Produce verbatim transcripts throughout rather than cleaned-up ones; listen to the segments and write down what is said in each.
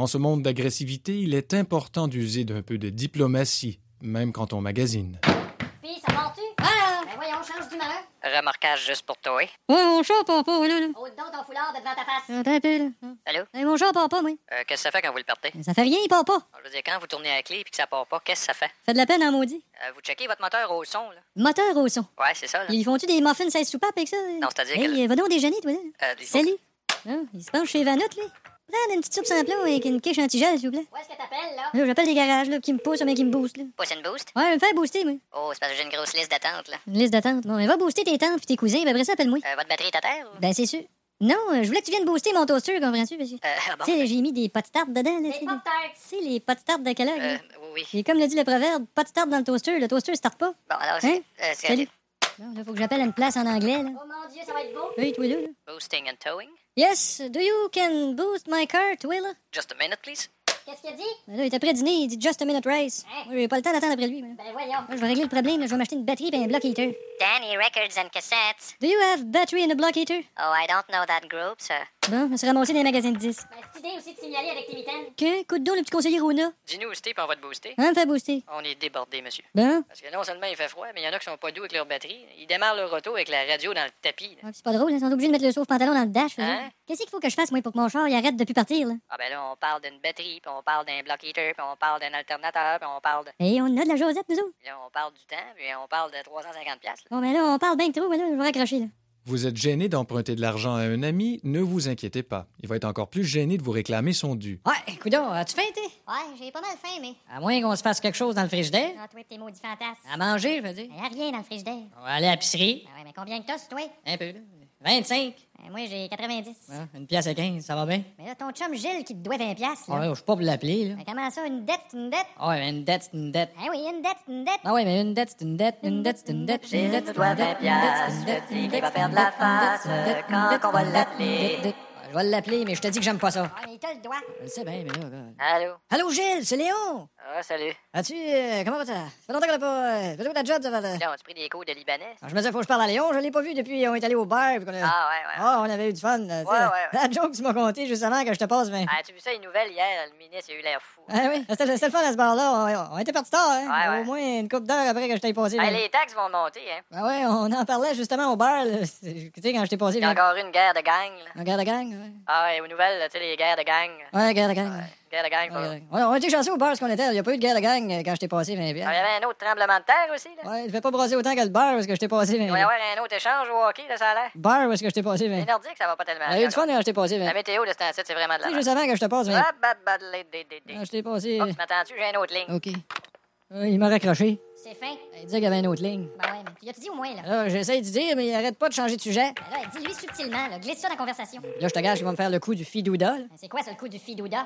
En ce monde d'agressivité, il est important d'user d'un peu de diplomatie, même quand on magasine. Puis, ça part-tu? Ah! Ben voyons, change d'humeur. Remorquage juste pour toi. Ouais, mon chat part pas, là, là. Ôte donc ton foulard de devant ta face. Attends un peu, là. Allô? Hey, mon chat part pas, moi. Euh, qu'est-ce que ça fait quand vous le partez? Ça fait rien, il part pas. Je veux dire, quand vous tournez à la clé et que ça part pas, qu'est-ce que ça fait? Fait de la peine en maudit. Euh, vous checkez votre moteur au son, là? Moteur au son. Ouais, c'est ça, là. Ils font-tu des muffins seize soupapes avec ça? Non, c'est-à-dire Hey, que... euh, va donc déjeuner, toi, là. Euh, il faut- Salut. Non, il se penche chez Vanotte, là. Prends une petite soupe sans plomb avec une quiche antigel, s'il vous plaît. Où est-ce que t'appelles, là? Là, j'appelle des garages, là, qui me poussent, mais qui me boostent, là. Pousse une boost? Ouais, me faire booster, moi. Oh, c'est parce que j'ai une grosse liste d'attente, là. Une liste d'attente. Bon, mais va booster tes tantes puis tes cousins, puis après ça, appelle-moi. Euh, votre batterie est à terre, ou? Ben, c'est sûr. Non, euh, je voulais que tu viennes booster mon toaster, comprends-tu? Parce que, Euh, ah bon? tu sais, j'ai mis des pots de start dedans, là. Des tu sais, pop-tarts. Tu sais, les pots de start de Kellogg, Euh, là. oui, oui. Et comme le dit le proverbe, pas de start dans le toaster, le toaster start pas. Bon, alors, Hein? c'est... Euh, c'est... Salut. Non, là, faut que j'appelle une place en anglais, là. Oh mon Dieu, ça va être beau. Oui, toi, là. là. Boosting and towing? Yes, do you can boost my car, toi, là? Just a minute, please. Qu'est-ce qu'il a dit? Ben là, il est après dîner, il dit just a minute race. Hein? Moi, j'ai pas le temps d'attendre après lui, moi. Ben voyons. Moi, je vais régler le problème, là. Je vais m'acheter une batterie et un block heater. Danny Records and Cassettes. Do you have battery and a block heater? Oh, I don't know that group, sir. Bon, on se ramasser dans les magasins de disques. Ben, cette idée aussi de signaler avec tes mitaines. OK, coup de dos, le petit conseiller Rona. Dis-nous où c'était, puis on va te booster. Hein, me fait booster. On est débordé, monsieur. Bon. Parce que non seulement il fait froid, mais il y en a qui sont pas doux avec leur batterie. Ils démarrent leur auto avec la radio dans le tapis, là. Ouais, c'est pas drôle, hein. Ils sont obligés de mettre le sauve-pantalon dans le dash. eux Hein? autres. Qu'est-ce qu'il faut que je fasse, moi, pour que mon char il arrête de plus partir, là? Ah ben là, on parle d'une batterie, puis on parle d'un block heater, puis on parle d'un alternateur, puis on parle de... Et on a de la Josette, nous autres. Puis là, on parle du temps, puis on parle de trois cent cinquante piastres. là. Bon, mais là, on parle bien que trop, mais là, je vais raccrocher, là. Vous êtes gêné d'emprunter de l'argent à un ami? Ne vous inquiétez pas. Il va être encore plus gêné de vous réclamer son dû. Ouais, coudonc, as-tu faim, t'es? Ouais, j'ai pas mal faim, mais. À moins qu'on se fasse quelque chose dans le frigidaire. Ah, toi, pis tes maudits fantasmes. À manger, je veux dire. Ben, y a rien dans le frigidaire. On va aller à l'épicerie. Ben ouais, mais combien que t'as, c'est toi? Un peu, là. vingt-cinq. Ben, moi, j'ai quatre-vingt-dix. Ouais, une pièce à quinze, ça va bien? Mais là, ton chum Gilles qui te doit vingt piastres, là. Ouais, je suis pas pour l'appeler, là. Ben, comment ça, une dette, c'est une dette? Ouais, mais une dette, c'est une dette. Ben oui, une dette, c'est une dette. Ah ouais, mais une dette, c'est une dette, une dette, c'est une dette. Gilles nous doit vingt piastres, je dis qu'il va faire de la face quand on va l'appeler. Je vais l'appeler, mais je te dis que j'aime pas ça. Ouais, mais il te le doit. Je le sais bien, mais là, regarde. Allô? Allô, Gilles, c'est Léon! Ah, salut. As-tu. euh, comment va ça? Ça fait longtemps qu'on a pas. Euh, fais-toi ta job, ça va. là. Là, on a pris des cours de libanais. Alors, je me disais, faut que je parle à Léon, je l'ai pas vu depuis. On est allé au bar. Puis qu'on a... Ah, ouais, ouais. Ah, on avait eu du fun. là, tu sais, Ouais, la- ouais, ouais. La joke que tu m'as conté juste avant que je te passe, mais. Ah, tu vu ça, les nouvelles hier? Le ministre, il a eu l'air fou. Ah oui, c'était c'était le fun à ce bar-là. On, on était partis tard, hein? Ouais, ouais. Au moins une couple d'heures après que je t'ai passé. Ah, là. les taxes vont monter, hein. Ah ouais, on en parlait justement au bar. là. C'est- Tu sais, quand je t'ai passé. Il y a encore une guerre de gang, là. Un gars de gang, ouais. Ah, ouais, aux nouvelles, là, tu sais, les guerres de gang. Ouais, guerre de gang. Ouais, guerre de gang, Ouais, pas- ouais. Ouais, on était chanceux au bar parce qu'on était. Il n'y a pas eu de guerre de gang euh, quand je t'ai passé vingt Ah, il y bières. avait un autre tremblement de terre aussi, là. Ouais, il fait pas brasser autant que le bar parce que je t'ai passé vingt Il va y avoir un autre échange au hockey, là, ça a l'air. Bar parce que je t'ai passé vingt. Les Nordiques, ça va pas tellement. Il y a eu du fun quand je t'ai passé vingt. La météo de ce temps-ci, c'est vraiment de Tu la sais, merde. juste avant que je te passe vingt. Ah, bah, bah, lé, dé, dé, dé. Ah, je t'ai passé. Oh, tu m'attends-tu? J'ai une autre ligne. OK. Euh, il m'a raccroché. C'est fin. Il disait qu'il y avait une autre ligne. Ben ouais, mais tu l'as-tu dit au moins, là? Là, j'essaie de dire, mais il arrête pas de changer de sujet. Ben là, dis-lui subtilement, là. Glisse ça dans la conversation. Là, je te gage qu'il va me faire le coup du fidouda. là. Ben, c'est quoi, ça, le coup du fidouda?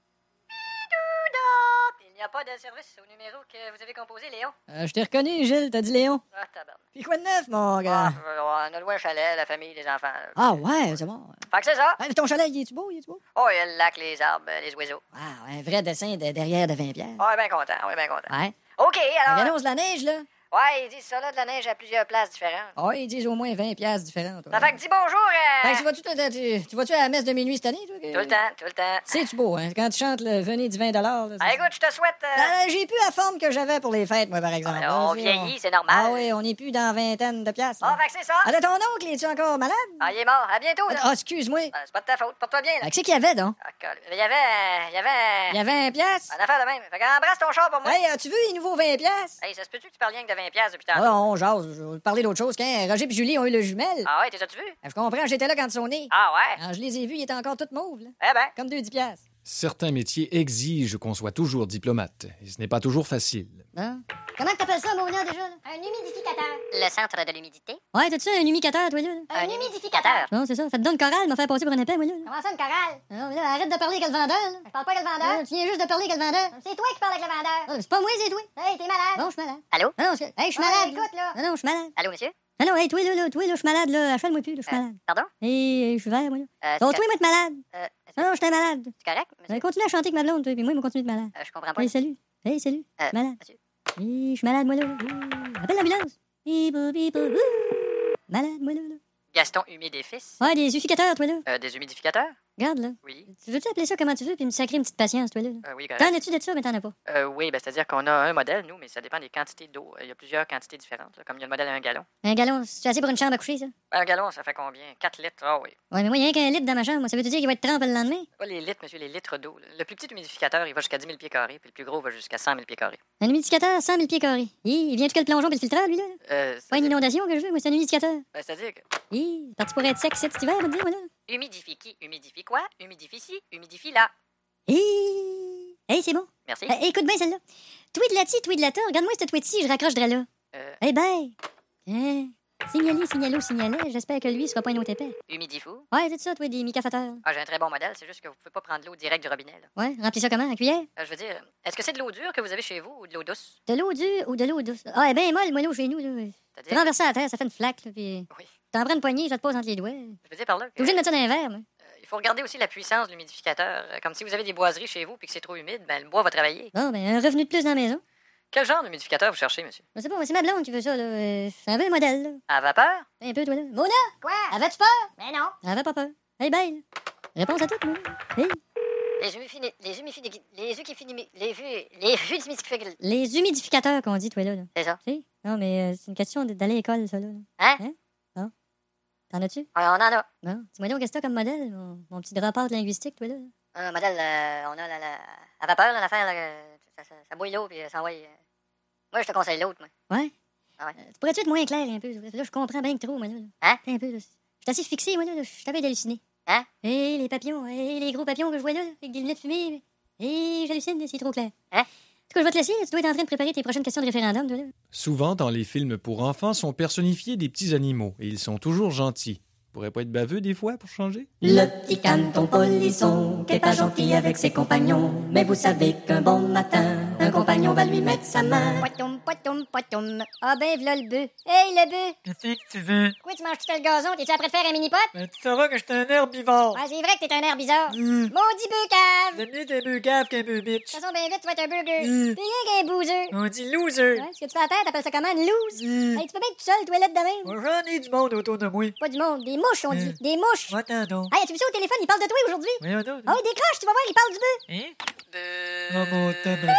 Il n'y a pas de service au numéro que vous avez composé, Léon. Euh, je t'ai reconnu, Gilles, t'as dit Léon. Ah, tabarnak. Puis quoi de neuf, mon Ah, gars? euh, on a loué un chalet, la famille, les enfants. là. Ah, ouais, c'est bon. Fait que c'est ça. Hey, ton chalet, il est-tu beau? Il est-tu beau? Oh, il y a le lac, les arbres, les oiseaux. Ah, un vrai dessin de derrière de vingt pièces. Oh, bien content, oui, bien content. Ouais. OK, Il alors. annonce la neige, là. Ouais, ils disent ça, là, de la neige à plusieurs places différentes. Ah, ils disent au moins vingt pièces différentes. Ça fait que dis bonjour. Fait Euh... que tu vas-tu, toi, tu, tu vas-tu à la messe de minuit cette année, toi? que- Tout le temps, tout le temps. C'est-tu beau, hein? Quand tu chantes le venez du vingt dollars. Ah, écoute, je te souhaite. euh, Euh, j'ai plus la forme que j'avais pour les fêtes, moi, par exemple. Ah, on Là, tu sais, vieillit, c'est normal. Ah oui, on n'est plus dans vingtaine de piastres. Ah, là. fait que c'est ça. Ah, là, ton oncle, es-tu encore malade? Ah, il est mort. À bientôt, là. Ah, excuse-moi. Ah, c'est pas de ta faute. Porte-toi bien, là. Ah, Qu'est-ce qu'il y avait, donc? Ah, colle. Il y avait. euh, Il y avait. Il y avait un piastre? Une affaire de même. Fait qu'embrasse ton char pour moi. Hey, as-tu vu les nouveaux vingt piastres? Hey, ça se peut-tu que tu parles rien que de vingt piastres depuis Ah, tantôt? on jase. Je vais parler d'autre chose. Quand Roger et Julie ont eu le jumelle. Ah, ouais, t'es as-tu vu? Je comprends, j'étais là quand ils sont nés. Ah, ouais. Quand je les ai vus, ils étaient encore tous mauves, là. Eh ben. Comme deux dix piastres. Certains métiers exigent qu'on soit toujours diplomate, et ce n'est pas toujours facile. Hein? Comment que t'appelles ça, mon nom, déjà, là? Un humidificateur. Le centre de l'humidité. Ouais, t'as-tu un humidificateur, toi, là? là? Un humidificateur. Non, c'est ça. Faites donc une chorale, m'a fait passer pour un épais, moi, là. Comment ça, une chorale? Non, mais là, arrête de parler avec le vendeur, là. Je parle pas avec le vendeur. Ah, tu viens juste de parler avec le vendeur. C'est toi qui parles avec le vendeur. Ah, c'est pas moi, c'est toi. Hey, t'es malade. Bon, je suis malade. Allô? Non, non, c'est- hey, je suis Ouais, malade. écoute, là. Non, non, je suis malade. Allô, monsieur? Non, non, hey, toi, là, là, toi, là, je suis malade, là. Achète-moi plus, là, je suis Euh, malade. Pardon? Et je suis vert, moi, là. Euh, Donc, c'est toi, moi, être malade. euh, est-ce Non, non, j'étais malade. que c'est correct, monsieur? Ben, continue à chanter avec ma blonde, toi, puis moi, je vais continuer de malade. Euh, je comprends pas. Hey, salut. Hey, salut. Euh, Je suis malade. monsieur. Hey, je suis malade, moi, là. Ouh. Appelle l'ambulance. Bip, bip, bip. Ouh. Malade, moi, là. là. Gaston humide et fils. Ouais, des humidificateurs, toi, là. Euh, des humidificateurs? Regarde, là. Oui. Tu veux-tu appeler ça comment tu veux, puis me sacrer une petite patience, toi, là? Euh, oui, T'en correct. as-tu de ça, mais t'en as pas? Euh, oui, ben, c'est-à-dire qu'on a un modèle, nous, mais ça dépend des quantités d'eau. Il y a plusieurs quantités différentes, là, comme il y a le modèle à un gallon. Un gallon, c'est assez pour une chambre à coucher, ça? Ben, un gallon, ça fait combien? quatre litres? Ah oui. Ouais, mais moi, il y a rien qu'un litre dans ma chambre. Moi, ça veut-tu dire qu'il va être trempé le lendemain? Pas les litres, monsieur, les litres d'eau. Le plus petit humidificateur, il va jusqu'à dix mille pieds carrés, puis le plus gros va jusqu'à cent mille pieds carrés. Un humidificateur, cent mille pieds carrés. Hi, il vient-tu que le plongeon puis le filtreur, lui, là? Euh, Pas une c'est-à-dire- inondation que je veux, moi, c'est un humidificateur. ben, c'est-à-dire que... Hi, parti pour être sec cet hiver, me dire, moi, là. Humidifie qui? Humidifie quoi? Humidifie ci? Humidifie là. Hi! Hey, c'est bon. Merci. Euh, écoute bien celle-là. Tweed là-ti, tweed là-ta. Regarde-moi cette tweed-ci, je raccrocherai là. Euh, Eh ben! Hein? Signalé, signalo, signalet. J'espère que lui sera pas un autre épais. humidifou? Ouais, c'est ça, toi, des micafateurs. Ah, j'ai un très bon modèle, c'est juste que vous pouvez pas prendre l'eau direct du robinet, là. Ouais, remplis ça comment? À cuillère? Euh, je veux dire, est-ce que c'est de l'eau dure que vous avez chez vous ou de l'eau douce? De l'eau dure ou de l'eau douce? Ah, eh ben, molle, moi, l'eau chez nous, là. Tu C'est-à-dire... renverses ça à terre, ça fait une flaque, là, puis Oui. t'en prends une poignée, ça te pose entre les doigts. Je veux dire par là que... T'es obligé de mettre ça dans un verre, moi. euh, il faut regarder aussi la puissance de l'humidificateur. Euh, Comme si vous avez des boiseries chez vous puis que c'est trop humide, ben le bois va travailler. Bon, ben, un revenu de plus dans la maison. Quel genre d'humidificateur vous cherchez, monsieur? Je sais pas, c'est ma blonde qui veut ça, là. Euh, un peu un modèle, là. À vapeur? Un peu, toi, là. Mona! Quoi? Avais-tu peur? Mais non. Elle avait pas peur. Hey, belle. Réponse à tout, moi. Hey. Les humidifiés... Les humidifiés... Les humidifiés... Les vues... Les humidifiés... Les humidificateurs qu'on dit, toi, là. là. C'est ça. Tu sais? Non, mais euh, c'est une question de- d'aller à l'école, ça, là. Hein? Hein? Bon. T'en as-tu? Ouais, on en a. Bon. Dis-moi donc, qu'est-ce que t'as comme modèle, mon, mon petit drapeur linguistique, toi, là? Un modèle, euh, on a la, la... à vapeur, là, l'affaire, là, euh, ça, ça, ça bouille l'eau, puis euh, ça envoie... euh, Moi, je te conseille l'autre, moi. Ouais? Ah ouais. Euh, tu pourrais-tu être moins clair un peu? Là, je comprends bien que trop, moi, là. Hein? Un peu, là. Je suis assez fixé, moi, là. là. Je t'avais halluciné. Hein? Hé, les papillons, hé, les gros papillons que je vois là, avec des lunettes fumées. Hé, j'hallucine, c'est trop clair. Hein? En tout cas, je vais te laisser, tu dois être en train de préparer tes prochaines questions de référendum, toi, là. Souvent, dans les films pour enfants, sont personnifiés des petits animaux et ils sont toujours gentils. Pourrait pas être baveux des fois pour changer? Le petit canton polisson, qui est pas gentil avec ses compagnons. Mais vous savez qu'un bon matin, un compagnon va lui mettre sa main. Poitoum, poitoum, poitoum. Ah ben, v'là le bœuf. Hey, le bœuf! Qu'est-ce que tu veux? Pourquoi tu manges tout le gazon? T'es-tu après de faire un mini-pot? Ben, tu sauras que j'étais un herbivore. Ouais, c'est vrai que t'es un air bizarre. Hum. Maudit bœuf cave! J'aime mieux qu'un bœuf cave qu'un bœuf bitch. De toute façon, bien vite, tu vas être un burger. Hum. T'es rien qu'un bouseux. On dit loser. Ouais, ce que tu fais à terre, t'appelles ça comment? Une loose? Hum. Hey, tu peux bien être tout seul, toilette de même? Bon, j'en ai du monde autour de moi. Pas du monde, des mouches, on dit. Hum. Des mouches. Va-t'en donc. Hey, as-tu vu ça au téléphone? Il parle de toi aujourd'hui. Voyons donc. Ah oui, décroche, tu vas voir, il parle du bœuf. Hein? De... Oh mon tabac.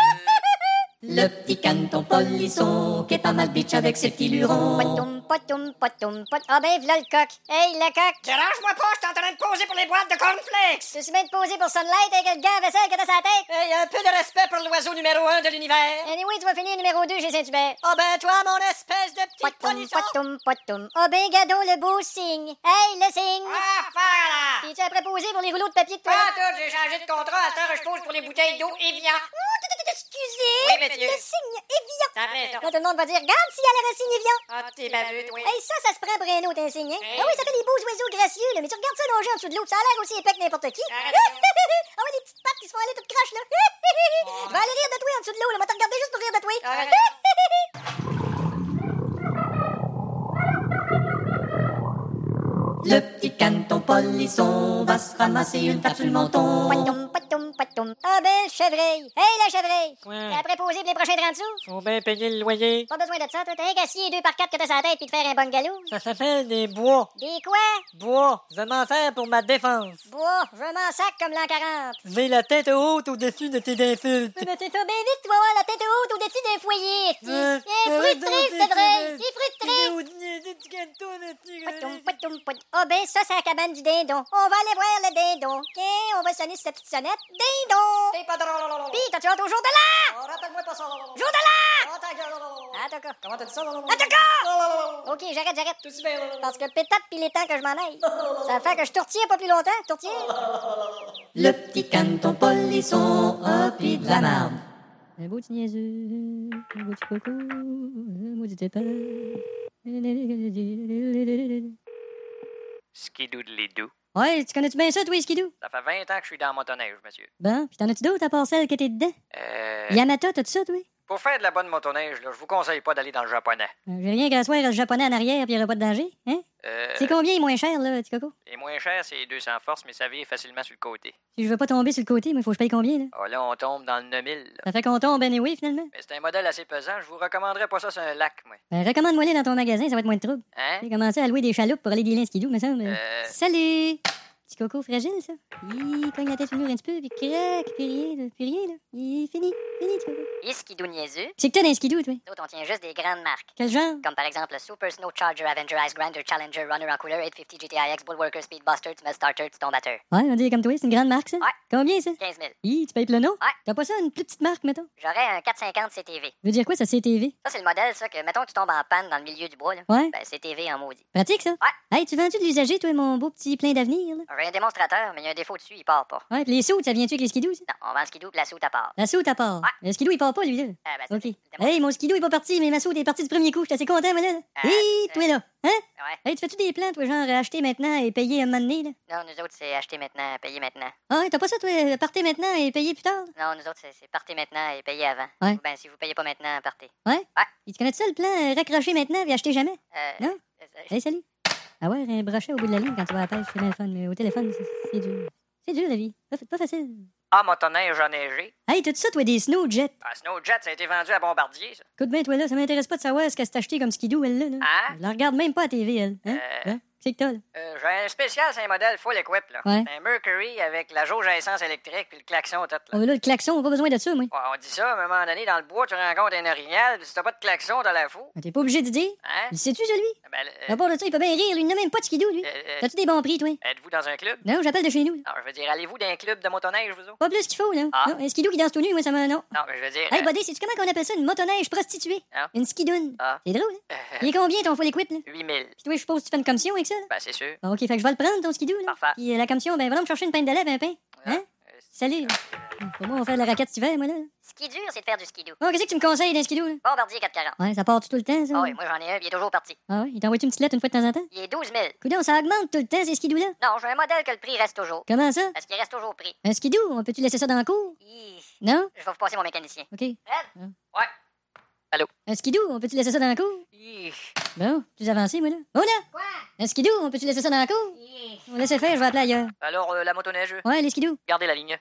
Le petit canton polisson, qui est pas mal bitch avec ses petits lurons. Poitoum, poitoum, poitoum, pot. Ah ben, v'là le coq. Hey, le coq. Dérange-moi pas, je suis en train de poser pour les boîtes de cornflakes. Tu sais bien de poser pour Sunlight avec le gars à vaisselle que t'as sa tête? Hey, un peu de respect pour l'oiseau numéro un de l'univers. Anyway, tu vas finir numéro deux chez Saint-Hubert. Ah ben, toi, mon espèce de petit Poitoum, polisson. poitoum, poitoum. Ah ben, gadon, le beau signe. Hey, le signe. Ah, voilà. T'es-tu après posé pour les rouleaux de papier de Ah, toilette? toi, j'ai changé de contrat. À cette heure, je pose pour les bouteilles d'eau Evian. Oh, t- t- t- excusez. Oui, monsieur. Le signe Evian. Ça fait ça. Là, tout le monde va dire, regarde s'il y a l'air un signe Evian. Ah, t'es baveux, toi. Hey, ça, ça se prend pour un autre, un signe, hein? Hey. Ah oui, ça fait des beaux oiseaux gracieux, là. Mais tu regardes ça longer en dessous de l'eau, ça a l'air aussi épais que n'importe qui. Arrête. Ah ouais, des petites pattes qui se font aller toutes croches, là. Je vais aller rire de toi en dessous de l'eau, là. Moi, te regarder juste pour rire de toi. Arrête. Le petit canton polisson va se ramasser une tape sur le menton. Poitoum, poitoum, poitoum. Ah ben, le chevreuil. Hey, le chevreuil. Quoi? T'es après posé pour les prochains trente sous? Faut bien payer le loyer. Pas besoin de ça, toi. T'as rien qu'à scier deux par quatre que t'as sa tête puis te faire un bon galou. Ça s'appelle des bois. Des quoi? Bois. Je vais m'en faire pour ma défense. Bois, je m'en sac comme l'an quarante. J'ai la tête haute au-dessus de tes insultes. Mais t'es bien vite, tu vas avoir la tête haute au-dessus d'un foyer. Euh, Il est frustré, ce drôle. Il est frustré. Poitoum, poitoum, poitoum. Ah ben, ça, c'est la cabane du dindon. On va aller voir le dindon. OK, on va sonner cette petite sonnette. Dindon! T'es pas drôle. Pis, t'as-tu hâte au jour de l'an? Oh, rappelle-moi pas ça. Jour de l'an! Oh, ta gueule. Ah, d'accord. Comment t'as dit ça? Ah, d'accord! OK, j'arrête, j'arrête. Tout si bien. Parce que pétate pis il est temps que je m'en aille. Ça fait que je tourtière pas plus longtemps, tourtière. Le petit canton polisson, hop, pis de la marde. Un beau petit niaiseux, un beau petit coco, un maudit épais. Skidoudlidou. Ouais, tu connais-tu bien ça, toi, Skidoo? Ça fait vingt ans que je suis dans mon motoneige, monsieur. Bon, pis t'en as-tu d'autres à part celle que t'es dedans? Euh... Yamata, t'as-tu ça, toi? Pour faire de la bonne motoneige, là, je vous conseille pas d'aller dans le japonais. Euh, J'ai rien qu'à asseoir le japonais en arrière pis y'aura pas de danger, hein? Euh... C'est combien il est moins cher, là, petit coco? Les moins chers, c'est deux cents forces, mais ça vire facilement sur le côté. Si je veux pas tomber sur le côté, moi, faut que je paye combien, là? Ah, là, on tombe dans le neuf mille. là. Ça fait qu'on tombe anyway, finalement. Mais c'est un modèle assez pesant. Je vous recommanderais pas ça sur un lac, moi. Ben, recommande-moi les dans ton magasin, ça va être moins de trouble. Hein? J'ai commencé à louer des chaloupes pour aller dealer un skidoo, me semble. Euh... Salut! Petit coco fragile, ça. Il cogne la tête sur le mur un petit peu, puis craque, puis rien, là, puis rien, là. Il est fini, fini, petit coco. Et skidoo niaiseux. C'est que t'as d'un skidoo, toi? Nous autres, on tient juste des grandes marques. Quel genre? Comme par exemple le Super Snow Charger, Avenger, Ice Grinder, Challenger, Runner en couleur, huit cent cinquante G T I X, Bullworker, Speedbuster, tu mets starter, tu tombes batteur. Ouais, on dit comme toi, c'est une grande marque, ça? Ouais. Combien, ça? quinze mille. Hi, tu payes plein nom? Ouais. T'as pas ça, une plus petite marque, mettons? J'aurais un quatre cent cinquante C T V. Veut dire quoi, ça, C T V? Ça, c'est le modèle, ça, que mettons que tu tombes en panne dans le milieu du bois, là. Ouais. Ben, C T V en maudit. Pratique, ça? Ouais. Hey, tu vends-tu de l'usager, toi, mon beau petit plein d'avenir, là? J'ai un démonstrateur, mais il y a un défaut dessus, il part pas. Ouais, pis les soutes, ça vient-tu avec les skidoo, ça? Non, on vend le skidoo pis la soute à part. La soute à part. Ouais. Le skidoo, il part pas, lui, là. Ah, ben, c'est OK. le démon- Hey, mon skidoo est pas parti, mais ma soute est partie du premier coup. J'étais assez content, moi, là. Ah, Hé, toi, là. Hein? Ouais. Hey, tu fais-tu des plans, toi, genre acheter maintenant et payer un moment donné, là? Non, nous autres, c'est acheter maintenant, payer maintenant. Ah ouais, t'as pas ça, toi, partez maintenant et payer plus tard? Non, nous autres, c'est c'est partez maintenant et payer avant. Ouais. Ou ben, si vous payez pas maintenant, partez. Ouais? Ouais. Et tu connais ça, le plan, euh, raccrocher maintenant et acheter jamais? Euh, Non? euh, euh, Hey, salut. Ah ouais, un brochet au bout de la ligne quand tu vas à la pêche, c'est bien le fun, mais au téléphone, c'est c'est dur. C'est dur, la vie. Pas, pas facile. Ah, motoneige enneigé. Hey, t'as-tu ça, toi, des snow jets? Ah, Snowjet, ça a été vendu à Bombardier, ça. Écoute bien, toi, là, ça m'intéresse pas de savoir ce qu'elle s'est acheté comme skidoo, elle, là. là. Hein? Je la regarde même pas à T V, elle. Hein? Euh. Hein? C'est que t'as, là. Euh, j'ai un spécial, c'est un modèle full equip, là. Ouais. C'est un Mercury avec la jauge à essence électrique puis le klaxon tout, là. Oh, là, le klaxon, on a pas besoin de ça, moi. Ouais, on dit ça, à un moment donné, dans le bois, tu rencontres un orignal, puis si t'as pas de klaxon, t'as la fou. T'es pas obligé de dire. Hein? Le sais-tu, ça, lui? Ben, À part de ça, il peut bien rire, lui. Il n'a même pas de skidoo, lui. euh, euh, T'as-tu des bons prix, toi? êtes-vous dans un club? Non, j'appelle de chez nous, là. Non, je veux dire, allez-vous dans un club de motoneige, vous autres? Pas plus qu'il faut, là. Ah. Non, un skidoo qui danse tout nu, moi, ça m'a. Non. Non, mais je veux dire... Hey, euh, buddy, sais-tu comment on appelle ça? Une motoneige prostituée? Ah. Une skidoune. Ah. C'est drôle, hein? euh, Il est combien ton full equip, là? huit mille. Puis toi, je suppose que tu fais une commission avec ça, là? Ben, c'est sûr. Bon, OK, fait que je vais le prendre, ton skidoo, là. Parfait. Puis euh, la commission, ben, va me chercher une pinte de lait, un pain. Hein? Euh, Salut, là. Pour moi, on va faire de la raquette cet hiver, moi, là. Ski dur, c'est de faire du skidoo. Bon, qu'est-ce que tu me conseilles d'un skidoo, là? Bombardier quatre cent quarante. Ouais, ça part-tu tout le temps, ça? Ah oui, moi j'en ai un, puis il est toujours parti. Ah ouais? Il t'envoie-tu une petite lettre une fois de temps en temps? Il est douze mille. Coudonc, ça augmente tout le temps, ces skidoo-là. Non, j'ai un modèle que le prix reste toujours. Comment ça? Parce qu'il reste toujours pris. Un skidoo, on peut-tu laisser ça dans le cours? Hi. Non? Je vais vous passer mon mécanicien. OK. Fred? Un skidoo, on peut-tu laisser ça dans le cours? hi. Bon, plus avancé, moi, là. Oh, là! Quoi? Un skidoo, on peut-tu laisser ça dans le cours? Hi. On laisse faire, je vais appeler ailleurs. Alors, euh, la motoneige, Ouais, les skidoo. gardez la ligne.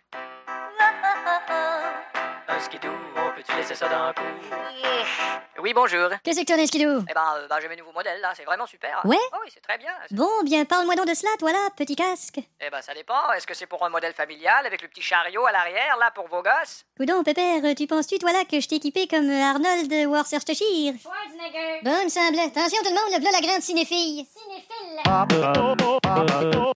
Un skidoo, on peut-tu laisser ça dans le cou? Hi. Oui, bonjour. Qu'est-ce que t'as d'un skidoo? Eh ben, euh, ben, j'ai mes nouveaux modèles, là. C'est vraiment super. Ouais? Ah oui, c'est très bien. C'est- Bon, bien, parle-moi donc de cela, toi, là, petit casque. Eh ben, ça dépend. Est-ce que c'est pour un modèle familial avec le petit chariot à l'arrière, là, pour vos gosses? Coudon, pépère, tu penses-tu, toi, là, que je t'ai équipé comme euh, Arnold de Worcestershire? Schwarzenegger. Bon, il me semblait. Attention, tout le monde, le voilà la grande cinéphile. Cinéphile.